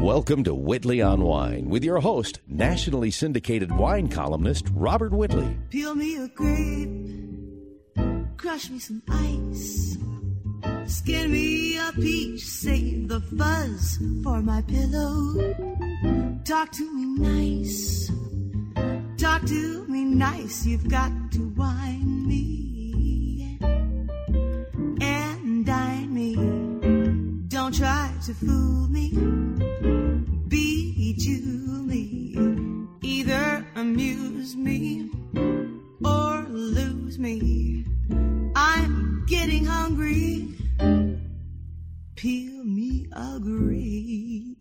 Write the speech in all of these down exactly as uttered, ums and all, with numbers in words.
Welcome to Whitley on Wine with your host, nationally syndicated wine columnist Robert Whitley. Peel me a grape, crush me some ice, skin me a peach, save the fuzz for my pillow. Talk to me nice, talk to me nice, you've got to wine me and dine me. Don't try to fool me, bejewel me, either amuse me or lose me. I'm getting hungry, peel me a grape.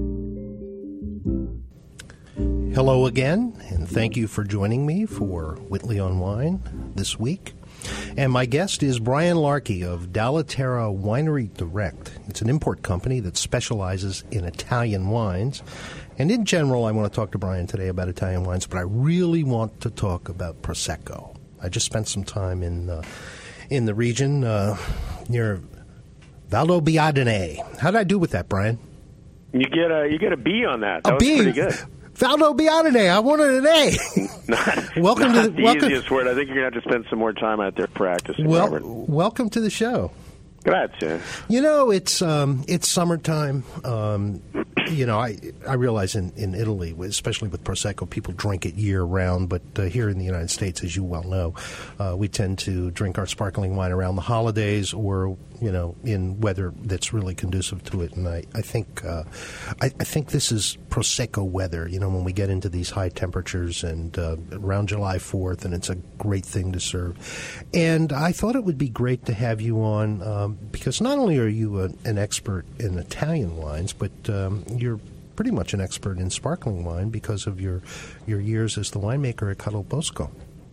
Hello again, and thank you for joining me for Whitley on Wine this week. And my guest is Brian Larkey of Dallaterra Winery Direct. It's an import company that specializes in Italian wines. And in general, I want to talk to Brian today about Italian wines, but I really want to talk about Prosecco. I just spent some time in uh, in the region uh, near Valdobbiadene. How did I do with that, Brian? You get a you get a B on that. That a was B. pretty good. Valdobbiadene. I wanted an A. not, welcome not to the welcome. easiest word. I think you're going to have to spend some more time out there practicing. Well, Robert. welcome to the show. Grazie. You know, it's um, it's summertime. Um, you know, I I realize in, in Italy, especially with Prosecco, people drink it year round. But uh, here in the United States, as you well know, uh, we tend to drink our sparkling wine around the holidays or, you know, in weather that's really conducive to it. And I, I think uh, I, I think this is Prosecco weather, you know, when we get into these high temperatures and uh, around July fourth, and it's a great thing to serve. And I thought it would be great to have you on um, because not only are you a, an expert in Italian wines, but um, you're pretty much an expert in sparkling wine because of your your years as the winemaker at Cadel Bosco.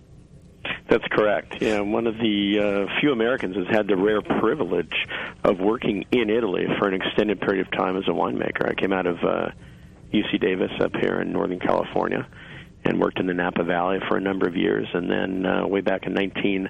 That's correct. Yeah, one of the uh, few Americans has had the rare privilege of working in Italy for an extended period of time as a winemaker. I came out of uh, U C Davis up here in Northern California and worked in the Napa Valley for a number of years, and then uh, way back in nineteen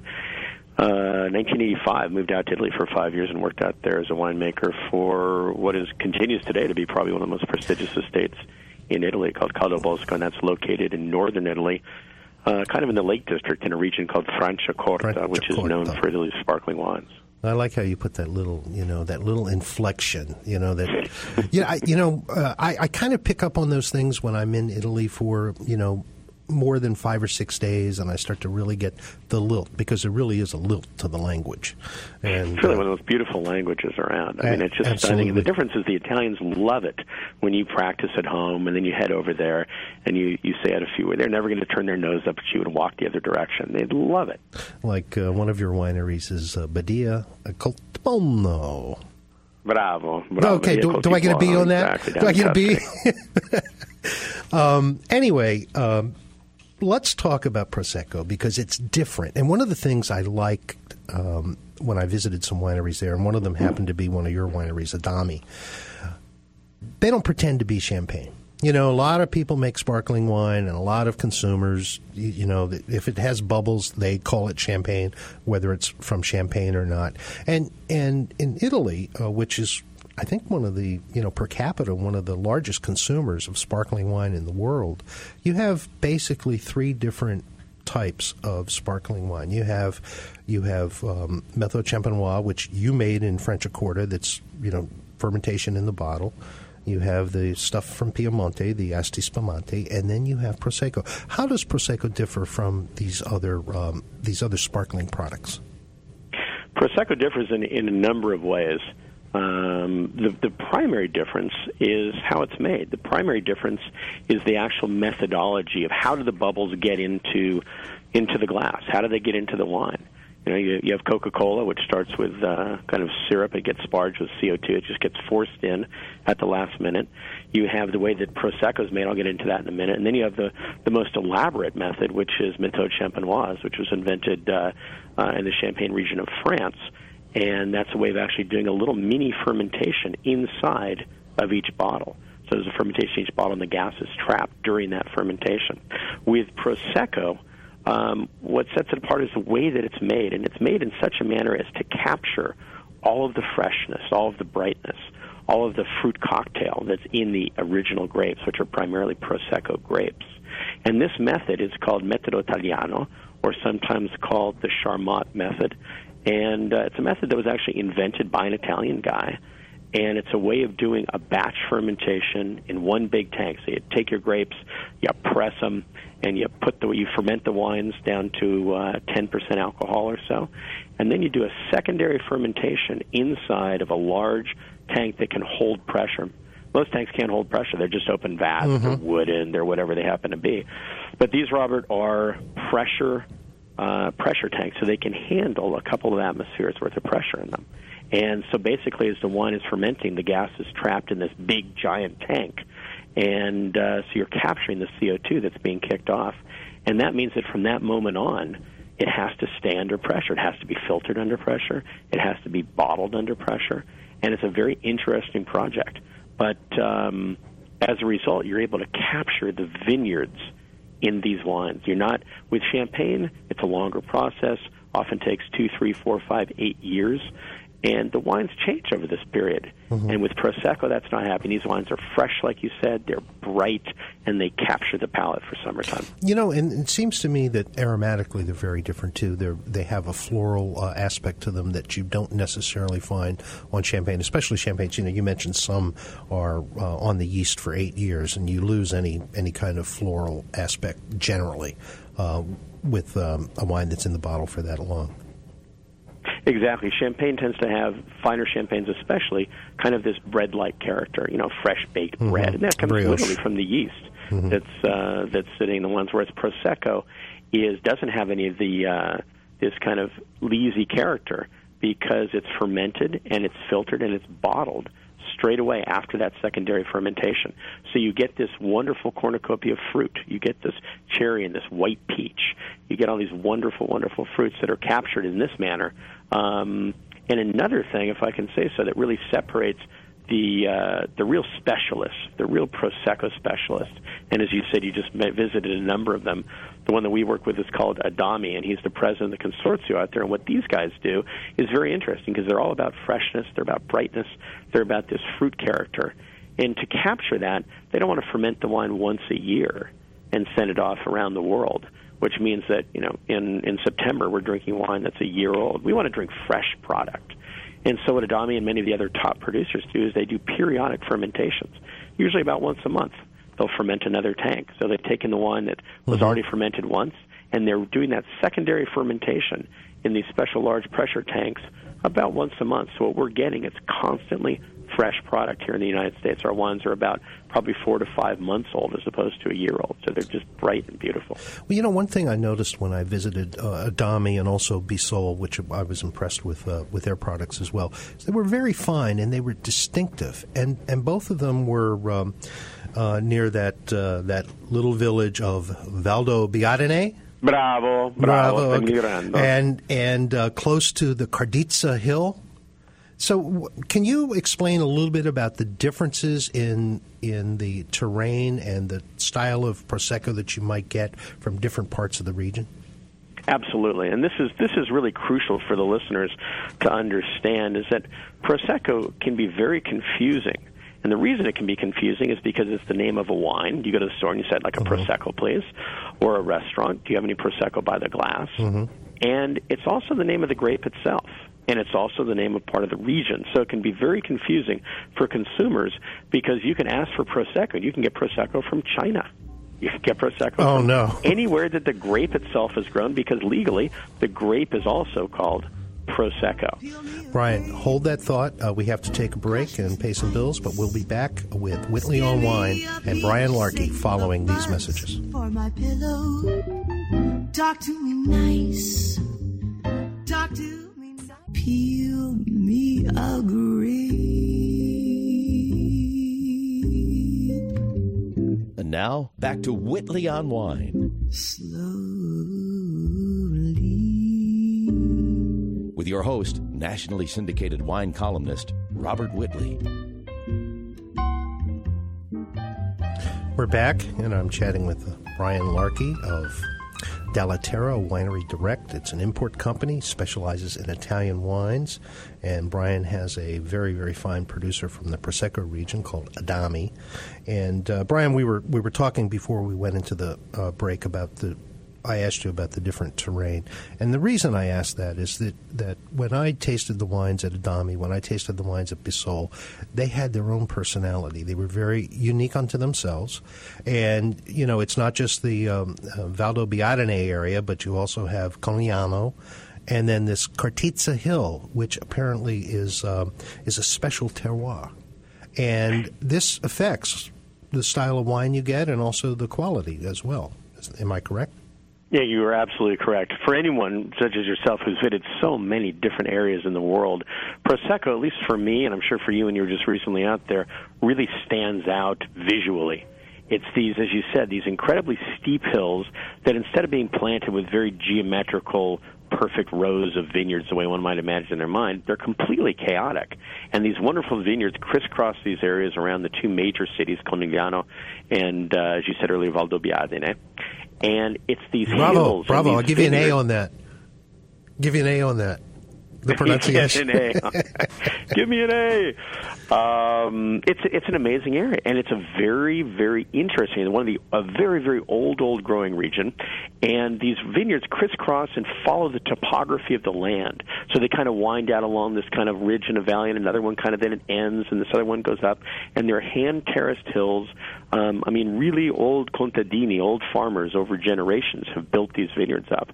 eighty-five, moved out to Italy for five years and worked out there as a winemaker for what is continues today to be probably one of the most prestigious estates in Italy, called Cadel Bosco, and that's located in northern Italy, uh, kind of in the Lake District, in a region called Franciacorta, Franciacorta. which is known for Italy's sparkling wines. I like how you put that little, you know, that little inflection, you know, that, yeah, I, you know, uh, I, I kind of pick up on those things when I'm in Italy for, you know, more than five or six days, and I start to really get the lilt, because there really is a lilt to the language. And, it's really uh, one of the most beautiful languages around. I a- mean, it's just absolutely. stunning. And the difference is the Italians love it when you practice at home, and then you head over there, and you, you say out a few words. They're never going to turn their nose up at you and walk the other direction. They'd love it. Like uh, one of your wineries is uh, Badia Coltibuono. Bravo. Bravo. Okay, do, do I get a B on that? Exactly, do I get a B? Tuscany. um, anyway, um, let's talk about Prosecco, because it's different. And one of the things I liked um, when I visited some wineries there, and one of them happened to be one of your wineries, Adami, they don't pretend to be champagne. You know, a lot of people make sparkling wine, and a lot of consumers, you, you know, if it has bubbles, they call it champagne, whether it's from Champagne or not. And and in Italy, uh, which is, I think, one of the, you know, per capita, one of the largest consumers of sparkling wine in the world, you have basically three different types of sparkling wine. You have you have um, Method Champenois, which you made in Franciacorta, that's, you know, fermentation in the bottle. You have the stuff from Piemonte, the Asti Spumante, and then you have Prosecco. How does Prosecco differ from these other um, these other sparkling products? Prosecco differs in, in a number of ways. Um, the, the primary difference is how it's made. The primary difference is the actual methodology of how do the bubbles get into into the glass? How do they get into the wine? You know, you, you have Coca-Cola, which starts with uh, kind of syrup. It gets sparged with C O two. It just gets forced in at the last minute. You have the way that Prosecco is made. I'll get into that in a minute. And then you have the, the most elaborate method, which is Méthode Champenoise, which was invented uh, uh, in the Champagne region of France. And that's a way of actually doing a little mini fermentation inside of each bottle. So there's a fermentation in each bottle, and the gas is trapped during that fermentation. With Prosecco, Um, what sets it apart is the way that it's made, and it's made in such a manner as to capture all of the freshness, all of the brightness, all of the fruit cocktail that's in the original grapes, which are primarily Prosecco grapes. And this method is called Metodo Italiano, or sometimes called the Charmat method. And uh, it's a method that was actually invented by an Italian guy. And it's a way of doing a batch fermentation in one big tank. So you take your grapes, you press them, and you put the you ferment the wines down to uh, ten percent alcohol or so. And then you do a secondary fermentation inside of a large tank that can hold pressure. Most tanks can't hold pressure. They're just open vats. Mm-hmm. They're wooden. They're whatever they happen to be. But these, Robert, are pressure uh, pressure tanks, so they can handle a couple of atmospheres worth of pressure in them. And so basically, as the wine is fermenting, the gas is trapped in this big, giant tank. And uh, so you're capturing the C O two that's being kicked off. And that means that from that moment on, it has to stay under pressure. It has to be filtered under pressure. It has to be bottled under pressure. And it's a very interesting project. But um, as a result, you're able to capture the vineyards in these wines. You're not, with champagne, it's a longer process, often takes two, three, four, five, eight years. And the wines change over this period. Mm-hmm. And with Prosecco, that's not happening. These wines are fresh, like you said. They're bright, and they capture the palate for summertime. You know, and it seems to me that aromatically they're very different, too. They're, they have a floral uh, aspect to them that you don't necessarily find on champagne, especially champagnes. You know, you mentioned some are uh, on the yeast for eight years, and you lose any, any kind of floral aspect generally uh, with um, a wine that's in the bottle for that long. Exactly. Champagne tends to have, finer champagnes especially, kind of this bread-like character, you know, fresh-baked mm-hmm. bread. And that comes Brioche. literally from the yeast mm-hmm. that's uh, that's sitting in the ones, whereas Prosecco is doesn't have any of the uh, this kind of leesy character because it's fermented and it's filtered and it's bottled straight away after that secondary fermentation. So you get this wonderful cornucopia of fruit. You get this cherry and this white peach. You get all these wonderful, wonderful fruits that are captured in this manner. Um, and another thing, if I can say so, that really separates the uh, the real specialists, the real Prosecco specialists, and as you said, you just visited a number of them. The one that we work with is called Adami, and he's the president of the consortium out there. And what these guys do is very interesting because they're all about freshness, they're about brightness, they're about this fruit character. And to capture that, they don't want to ferment the wine once a year and send it off around the world, which means that, you know, in, in September we're drinking wine that's a year old. We want to drink fresh product. And so what Adami and many of the other top producers do is they do periodic fermentations, usually about once a month. They'll ferment another tank. So they've taken the wine that was mm-hmm. already fermented once, and they're doing that secondary fermentation in these special large pressure tanks about once a month. So what we're getting is constantly fresh product here in the United States. Our wines are about probably four to five months old as opposed to a year old. So they're just bright and beautiful. Well, you know, one thing I noticed when I visited uh, Adami and also Bisol, which I was impressed with uh, with their products as well, is they were very fine and they were distinctive. And, and both of them were um, uh, near that uh, that little village of Valdobbiadene. Bravo, bravo, bravo. And, and uh, close to the Cardizza Hill. So w- can you explain a little bit about the differences in in the terrain and the style of Prosecco that you might get from different parts of the region? Absolutely. And this is this is really crucial for the listeners to understand, is that Prosecco can be very confusing. And the reason it can be confusing is because it's the name of a wine. You go to the store and you say, like, a mm-hmm. Prosecco, please, or a restaurant. Do you have any Prosecco by the glass? Mm-hmm. And it's also the name of the grape itself. And it's also the name of part of the region. So it can be very confusing for consumers because you can ask for Prosecco, and you can get Prosecco from China. You can get Prosecco oh, from no. anywhere that the grape itself is grown, because legally the grape is also called Prosecco. Brian, hold that thought. Uh, we have to take a break and pay some bills, but we'll be back with Whitley on Wine and Brian Larkey following these messages. For my pillow, talk to me nice, talk to me nice, peel me a grape. And now, back to Whitley on Wine. Slowly. With your host, nationally syndicated wine columnist, Robert Whitley. We're back, and I'm chatting with Brian Larkey of Dalla Terra Winery Direct. It's an import company, specializes in Italian wines, and Brian has a very, very fine producer from the Prosecco region called Adami. And uh, Brian, we were we were talking before we went into the uh, break about the. I asked you about the different terrain, and the reason I asked that is that, that when I tasted the wines at Adami, when I tasted the wines at Bissol, they had their own personality. They were very unique unto themselves, and you know it's not just the um, uh, Valdobbiadene area, but you also have Conegliano, and then this Cartizza Hill, which apparently is um, is a special terroir, and this affects the style of wine you get and also the quality as well. Am I correct? Yeah, you are absolutely correct. For anyone such as yourself who's visited so many different areas in the world, Prosecco, at least for me, and I'm sure for you when you were just recently out there, really stands out visually. It's these, as you said, these incredibly steep hills that instead of being planted with very geometrical, perfect rows of vineyards the way one might imagine in their mind, they're completely chaotic. And these wonderful vineyards crisscross these areas around the two major cities, Conegliano and, uh, as you said earlier, Valdobbiadene. And it's these bravo, hills. Bravo, bravo! I'll give vineyards. you an A on that. Give you an A on that. The pronunciation. Give me an A. Give me an A. Um, it's it's an amazing area, and it's a very very interesting. One of the a very very old old growing region, and these vineyards crisscross and follow the topography of the land. So they kind of wind out along this kind of ridge and a valley, and another one kind of then it ends, and this other one goes up, and they're hand terraced hills. Um, I mean, really old contadini, old farmers over generations have built these vineyards up.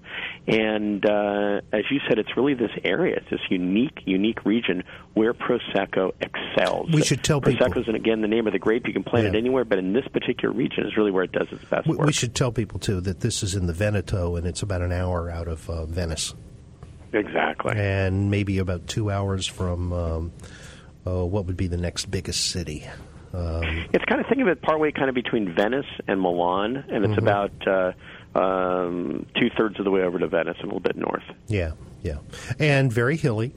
And uh, as you said, it's really this area, it's this unique, unique region where Prosecco excels. We should tell people. Prosecco is, again, the name of the grape. You can plant yeah. it anywhere, but in this particular region is really where it does its best we, work. We should tell people, too, that this is in the Veneto, and it's about an hour out of uh, Venice. Exactly. And maybe about two hours from um, uh, what would be the next biggest city. Um, it's kind of, think of it partway kind of between Venice and Milan, and it's mm-hmm. about uh, um, two-thirds of the way over to Venice, a little bit north. Yeah, yeah. And very hilly.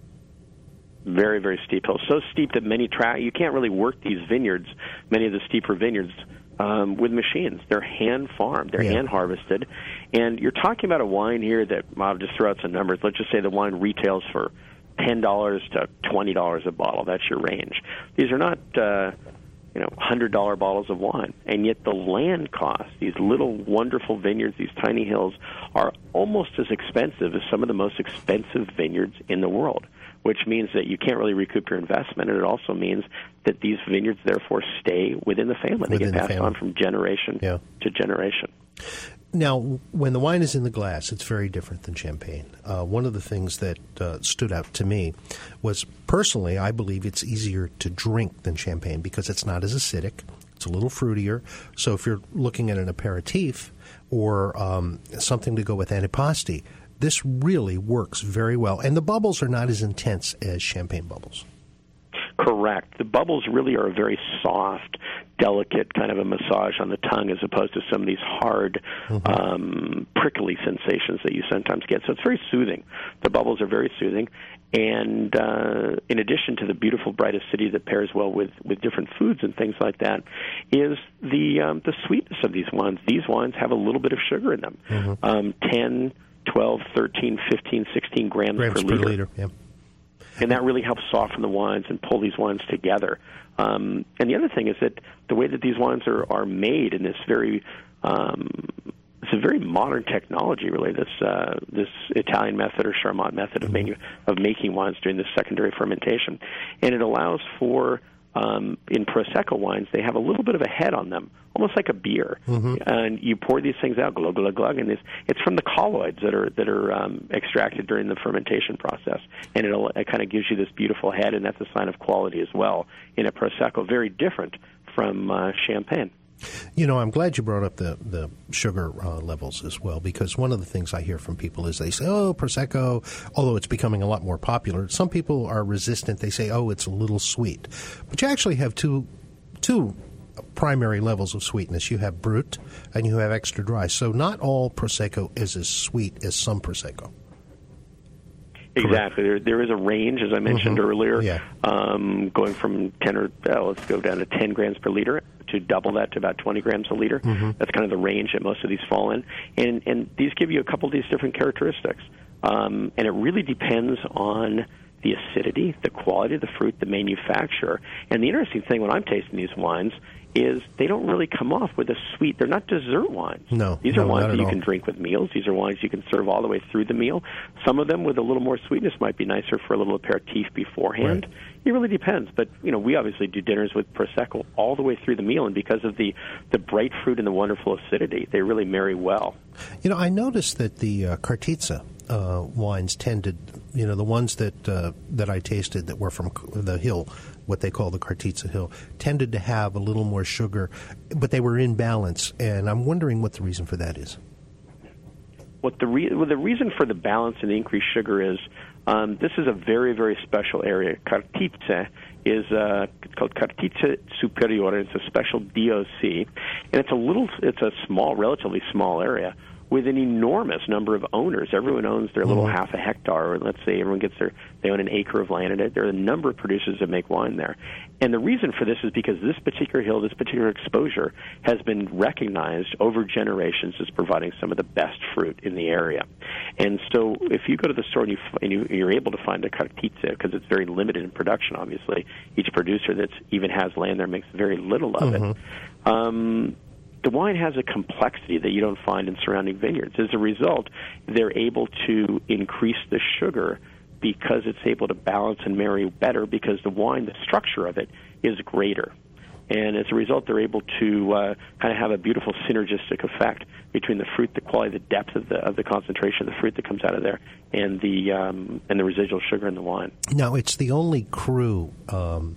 Very, very steep hills. So steep that many tra- you can't really work these vineyards, many of the steeper vineyards, um, with machines. They're hand-farmed. They're yeah. hand-harvested. And you're talking about a wine here that, I'll just throw out some numbers. Let's just say the wine retails for ten dollars to twenty dollars a bottle. That's your range. These are not, uh, you know, one hundred dollars bottles of wine. And yet the land costs, these little wonderful vineyards, these tiny hills, are almost as expensive as some of the most expensive vineyards in the world, which means that you can't really recoup your investment. And it also means that these vineyards, therefore, stay within the family. They Within get passed the on from generation yeah. to generation. Now, when the wine is in the glass, it's very different than champagne. Uh, one of the things that uh, stood out to me was, personally, I believe it's easier to drink than champagne because it's not as acidic. It's a little fruitier. So if you're looking at an aperitif or um, something to go with antipasti, this really works very well. And the bubbles are not as intense as champagne bubbles. Correct. The bubbles really are a very soft, delicate kind of a massage on the tongue as opposed to some of these hard, mm-hmm. um, prickly sensations that you sometimes get. So it's very soothing. The bubbles are very soothing. And uh, in addition to the beautiful, bright acidity that pairs well with, with different foods and things like that, is the um, the sweetness of these wines. These wines have a little bit of sugar in them, mm-hmm. um, ten, twelve, thirteen, fifteen, sixteen grams, grams per, per liter. liter. Yeah. And that really helps soften the wines and pull these wines together. Um, and the other thing is that the way that these wines are, are made in this very, um, it's a very modern technology, really. This uh, this Italian method or Charmat method of making of making wines during this secondary fermentation, and it allows for um, in Prosecco wines they have a little bit of a head on them, almost like a beer. Mm-hmm. And you pour these things out, glug glug glug, and this, it's from the colloids that are that are um, extracted during the fermentation process, and it'll, it kind of gives you this beautiful head, and that's a sign of quality as well in a Prosecco, very different from uh, champagne. You know, I'm glad you brought up the, the sugar uh, levels as well, because one of the things I hear from people is they say, oh, Prosecco, although it's becoming a lot more popular, some people are resistant. They say, oh, it's a little sweet. But you actually have two two primary levels of sweetness. You have Brut and you have extra dry. So not all Prosecco is as sweet as some Prosecco. Exactly. There, there is a range, as I mentioned mm-hmm. earlier, yeah. um, going from ten or uh, let's go down to ten grams per liter to double that to about twenty grams a liter. Mm-hmm. That's kind of the range that most of these fall in. And, and these give you a couple of these different characteristics. Um, and it really depends on the acidity, the quality of the fruit, the manufacturer. And the interesting thing when I'm tasting these wines is they don't really come off with a sweet. They're not dessert wines. No, These no, are wines that you all. can drink with meals. These are wines you can serve all the way through the meal. Some of them with a little more sweetness might be nicer for a little aperitif beforehand. Right. It really depends. But, you know, we obviously do dinners with Prosecco all the way through the meal, and because of the, the bright fruit and the wonderful acidity, they really marry well. You know, I noticed that the uh, Cartizza uh, wines tended, you know, the ones that uh, that I tasted that were from the hill, what they call the Cartizza Hill, tended to have a little more sugar, but they were in balance, and I'm wondering what the reason for that is. What the re- well, the reason for the balance and the increased sugar is um, this is a very, very special area. Cartizza is uh, it's called Cartizza Superiore. It's a special D O C, and it's a little, it's a small, relatively small area with an enormous number of owners. Everyone owns their little mm-hmm. half a hectare, or let's say everyone gets their, they own an acre of land in it. There are a number of producers that make wine there. And the reason for this is because this particular hill, this particular exposure, has been recognized over generations as providing some of the best fruit in the area. And so if you go to the store and, you, and you, you're able to find a Cartizza, because it's very limited in production, obviously, each producer that even has land there makes very little of mm-hmm. it. Um, The wine has a complexity that you don't find in surrounding vineyards. As a result, they're able to increase the sugar because it's able to balance and marry better because the wine, the structure of it, is greater. And as a result, they're able to uh, kind of have a beautiful synergistic effect between the fruit, the quality, the depth of the of the concentration of the fruit that comes out of there, and the um, and the residual sugar in the wine. Now, it's the only cru um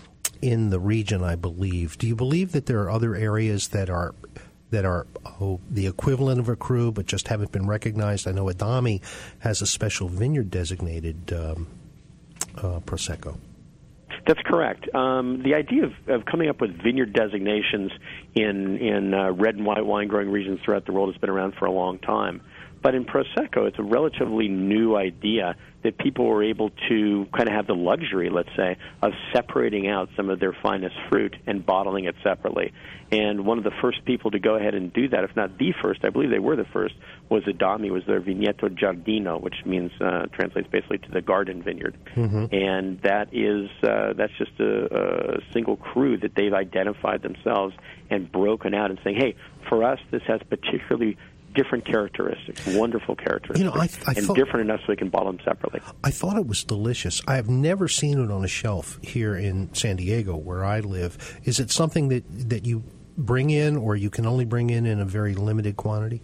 in the region, I believe. Do you believe that there are other areas that are that are oh, the equivalent of a cru but just haven't been recognized? I know Adami has a special vineyard designated um, uh, Prosecco. That's correct. Um, the idea of, of coming up with vineyard designations in in uh, red and white wine growing regions throughout the world has been around for a long time. But in Prosecco, it's a relatively new idea that people were able to kind of have the luxury, let's say, of separating out some of their finest fruit and bottling it separately. And one of the first people to go ahead and do that, if not the first, I believe they were the first, was Adami, was their Vigneto Giardino, which means, uh, translates basically to the garden vineyard. Mm-hmm. And that is, uh, that's just a, a single cru that they've identified themselves and broken out and saying, hey, for us, this has particularly different characteristics, wonderful characteristics, you know, I, I and thought, different enough so we can bottle them separately. I thought it was delicious. I have never seen it on a shelf here in San Diego where I live. Is it something that, that you bring in or you can only bring in in a very limited quantity?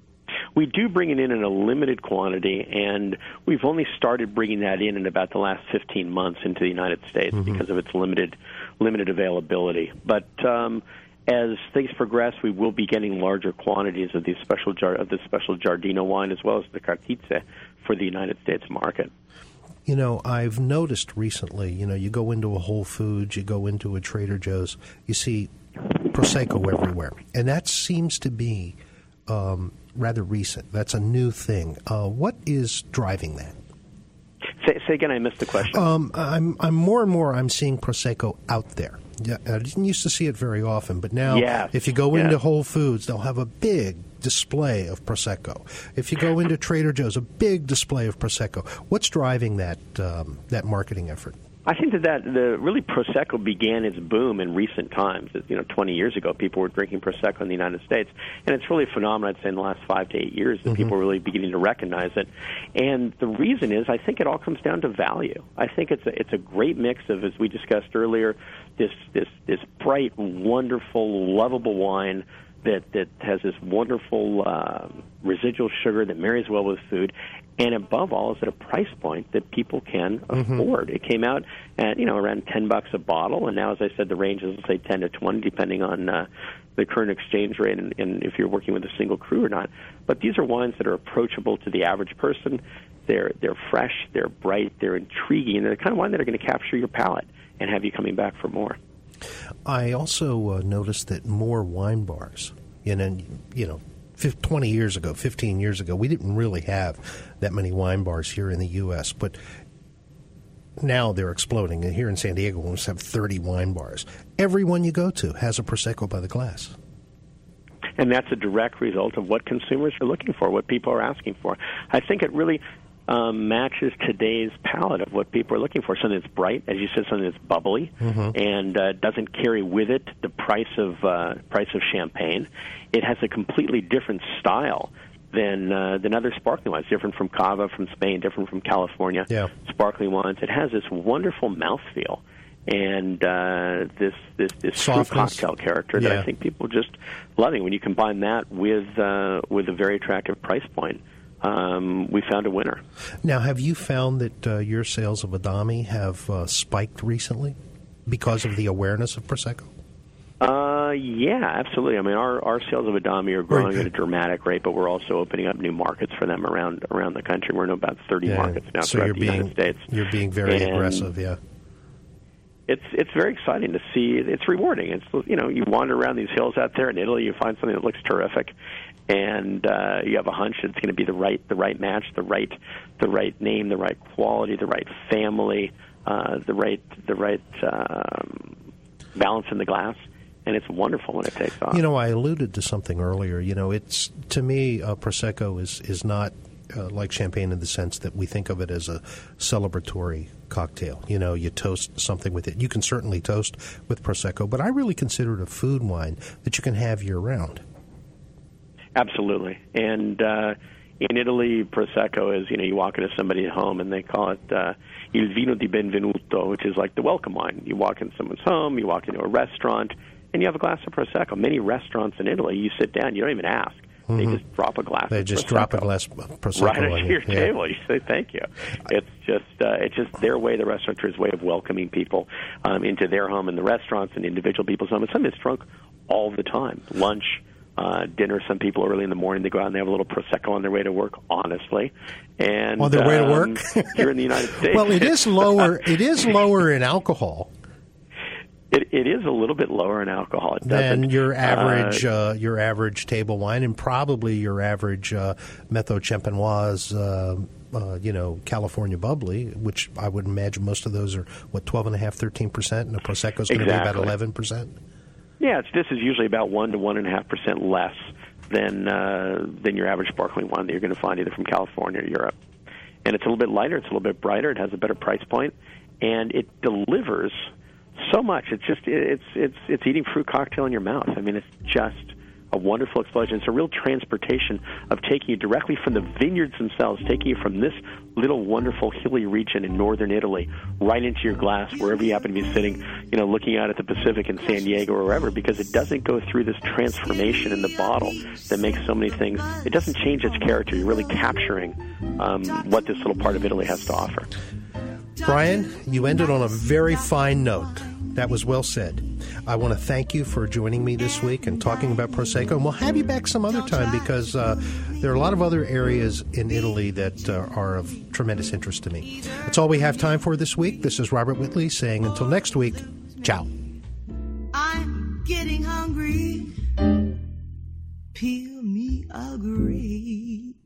We do bring it in in a limited quantity, and we've only started bringing that in in about the last fifteen months into the United States mm-hmm. because of its limited limited availability. But um, as things progress, we will be getting larger quantities of these special jar- of this special Giardino wine as well as the Cartizza for the United States market. You know, I've noticed recently, you know, you go into a Whole Foods, you go into a Trader Joe's, you see Prosecco everywhere. And that seems to be um, rather recent. That's a new thing. Uh, what is driving that? Say, say again, I missed the question. Um, I'm, I'm more and more I'm seeing Prosecco out there. Yeah, I didn't used to see it very often, but now yes. if you go yes. into Whole Foods, they'll have a big display of Prosecco. If you go into Trader Joe's, a big display of Prosecco. What's driving that um, that marketing effort? I think that, that the really Prosecco began its boom in recent times. You know, twenty years ago, people were drinking Prosecco in the United States, and it's really a phenomenon, I'd say, in the last five to eight years that mm-hmm. people are really beginning to recognize it. And the reason is, I think it all comes down to value. I think it's a, it's a great mix of, as we discussed earlier, this this this bright, wonderful, lovable wine that that has this wonderful uh, residual sugar that marries well with food, and above all, is at a price point that people can mm-hmm. afford. It came out at you know around ten bucks a bottle, and now, as I said, the range is let's say ten to twenty, depending on uh, the current exchange rate and, and if you're working with a single cru or not. But these are wines that are approachable to the average person. They're they're fresh, they're bright, they're intriguing, and they're the kind of wine that are going to capture your palate and have you coming back for more. I also uh, noticed that more wine bars, you know, you know, twenty years ago, fifteen years ago, we didn't really have that many wine bars here in the U S, but now they're exploding. And here in San Diego, we have thirty wine bars. Everyone you go to has a Prosecco by the glass. And that's a direct result of what consumers are looking for, what people are asking for. I think it really um, matches today's palette of what people are looking for. Something that's bright, as you said, something that's bubbly, mm-hmm. and uh, doesn't carry with it the price of uh, price of champagne. It has a completely different style than uh, than other sparkling wines, different from Cava from Spain, different from California yeah. sparkling wines. It has this wonderful mouthfeel and uh, this this this fruit cocktail character that yeah. I think people are just loving. When you combine that with uh, with a very attractive price point, um, we found a winner. Now, have you found that uh, your sales of Adami have uh, spiked recently because of the awareness of Prosecco? Uh, yeah, absolutely. I mean, our, our sales of Adami are growing at a dramatic rate, but we're also opening up new markets for them around around the country. We're in about thirty yeah. markets now so throughout you're the being, United States. You're being very and aggressive, yeah. It's it's very exciting to see. It's rewarding. It's you know you wander around these hills out there in Italy, you find something that looks terrific, and uh, you have a hunch it's going to be the right the right match, the right the right name, the right quality, the right family, uh, the right the right um, balance in the glass. And it's wonderful when it takes off. You know, I alluded to something earlier. You know, it's to me, uh, Prosecco is is not uh, like champagne in the sense that we think of it as a celebratory cocktail. You know, you toast something with it. You can certainly toast with Prosecco, but I really consider it a food wine that you can have year-round. Absolutely. And uh, in Italy, Prosecco is, you know, you walk into somebody's home and they call it uh, il vino di benvenuto, which is like the welcome wine. You walk in someone's home, you walk into a restaurant, and you have a glass of Prosecco. Many restaurants in Italy, you sit down, you don't even ask. Mm-hmm. They just drop a glass they of Prosecco. They just drop a glass of Prosecco right on at you. your yeah. table. You say thank you. It's just uh, it's just their way, the restaurateur's way of welcoming people um, into their home, and the restaurants and individual people's home. And something that's drunk all the time. Lunch, uh, dinner. Some people early in the morning, they go out and they have a little Prosecco on their way to work, honestly. And on their um, way to work? Here in the United States. Well, it is lower. It is lower in alcohol. It, it is a little bit lower in alcohol. It than your average uh, uh, your average table wine, and probably your average uh, Methode Champenoise, uh, uh, you know, California bubbly, which I would imagine most of those are what twelve and a half, thirteen percent, and a Prosecco is going to exactly. be about eleven percent. Yeah, it's, this is usually about one to one and a half percent less than uh, than your average sparkling wine that you're going to find either from California or Europe. And it's a little bit lighter. It's a little bit brighter. It has a better price point, and it delivers so much. It's just it's it's it's eating fruit cocktail in your mouth. I mean, it's just a wonderful explosion. It's a real transportation of taking you directly from the vineyards themselves, taking you from this little wonderful hilly region in northern Italy right into your glass, wherever you happen to be sitting, you know, looking out at the Pacific in San Diego or wherever, because it doesn't go through this transformation in the bottle that makes so many things. It doesn't change its character. You're really capturing um, what this little part of Italy has to offer. Brian, you ended on a very fine note. That was well said. I want to thank you for joining me this week and talking about Prosecco. And we'll have you back some other time because uh, there are a lot of other areas in Italy that uh, are of tremendous interest to me. That's all we have time for this week. This is Robert Whitley saying until next week, ciao. I'm getting hungry. Peel me a grape.